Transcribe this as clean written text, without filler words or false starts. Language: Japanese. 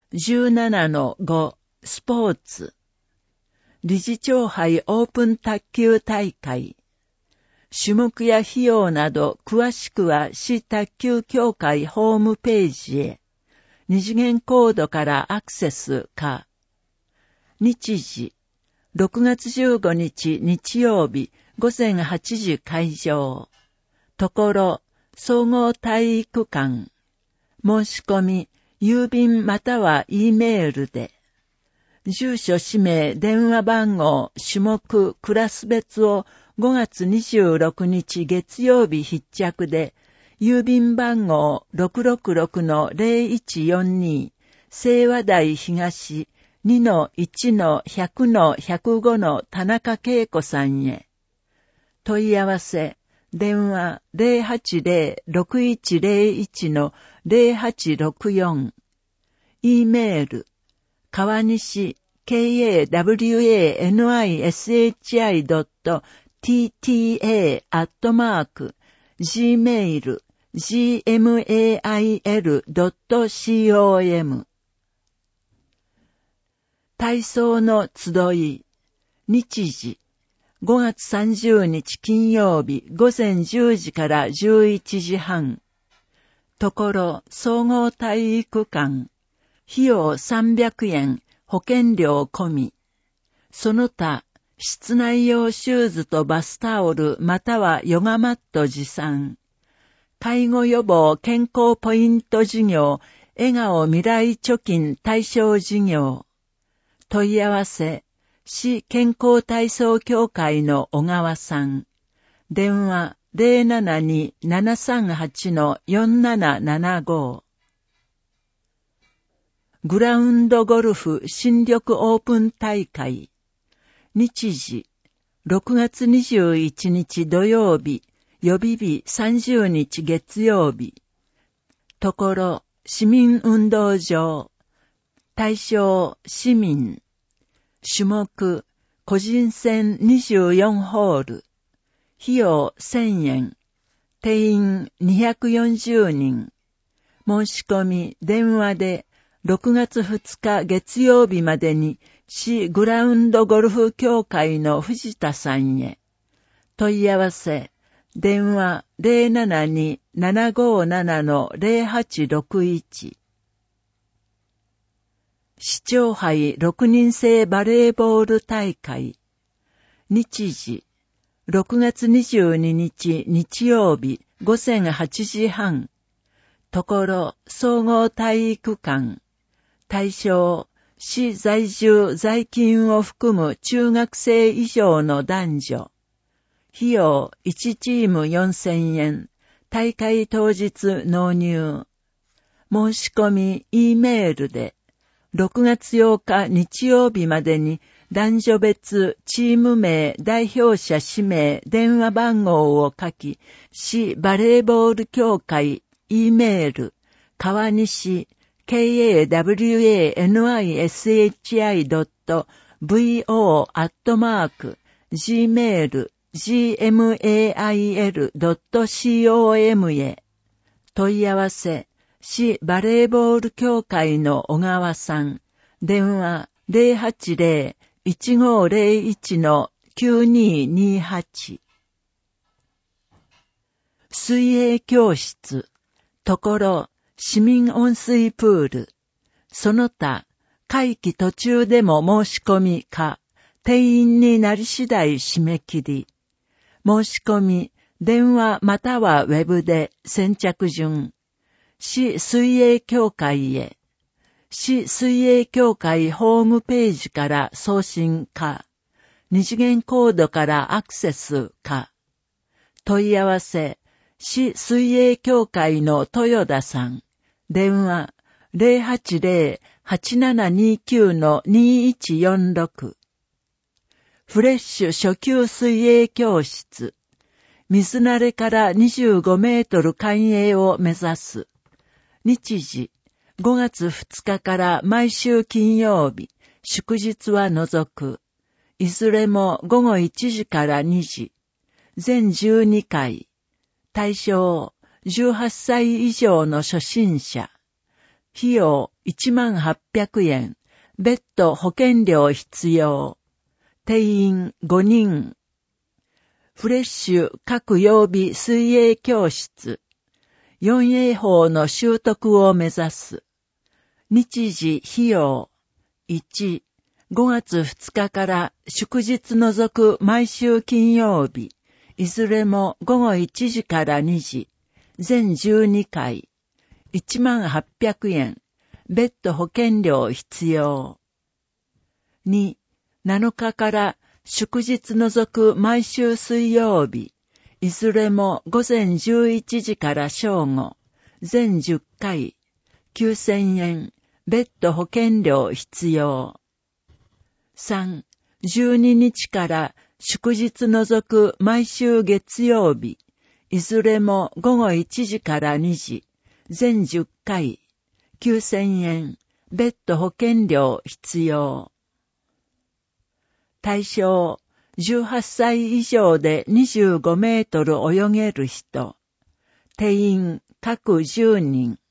17-5 スポーツ理事長杯オープン卓球大会種目や費用など詳しくは市卓球協会ホームページへ二次元コードからアクセスか日時6月15日日曜日午前8時開場ところ総合体育館申し込み郵便または E メールで住所氏名電話番号種目クラス別を5月26日月曜日必着で郵便番号 666-0142 清和台東 2-1-100-105 の田中恵子さんへ問い合わせ電話 080-6101-0864 E メール川西 kawanishi@gmail.com 体操の集い日時5月30日金曜日午前10時から11時半ところ総合体育館費用300円保険料込みその他室内用シューズとバスタオルまたはヨガマット持参介護予防健康ポイント事業笑顔未来貯金対象事業問い合わせ市健康体操協会の小川さん電話 072-738-4775 グラウンドゴルフ新緑オープン大会日時6月21日土曜日予備日30日月曜日ところ市民運動場対象市民種目個人戦24ホール費用1000円定員240人申し込み電話で6月2日月曜日までに市グラウンドゴルフ協会の藤田さんへ問い合わせ電話 072-757-0861 市長杯6人制バレーボール大会日時6月22日日曜日午前8時半ところ総合体育館対象市在住在勤を含む中学生以上の男女費用1チーム4000円大会当日納入申し込み E メールで6月8日日曜日までに男女別チーム名代表者氏名電話番号を書き市バレーボール協会 E メール川西 kawanishi@gmail.com へ問い合わせ市バレーボール協会の小川さん電話 080-1501-9228 水泳教室ところ市民温水プールその他会期途中でも申し込みか定員になり次第締め切り申し込み電話またはウェブで先着順市水泳協会へ市水泳協会ホームページから送信か二次元コードからアクセスか問い合わせ市水泳協会の豊田さん電話 080-8729-2146 フレッシュ初級水泳教室水慣れから25メートル環泳を目指す日時5月2日から毎週金曜日祝日は除くいずれも午後1時から2時全12回対象18歳以上の初心者費用18,000円。別途保険料必要。定員5人。フレッシュ各曜日水泳教室。4泳法の習得を目指す。日時費用。1、5月2日から祝日除く毎週金曜日。いずれも午後1時から2時。全12回。18,000円。別途保険料必要。2、7日から祝日除く毎週水曜日。いずれも午前11時から正午。全10回。9,000円。別途保険料必要。3、12日から祝日除く毎週月曜日。いずれも午後1時から2時。全10回。9,000円。別途保険料必要。対象、18歳以上で25メートル泳げる人。定員各10人。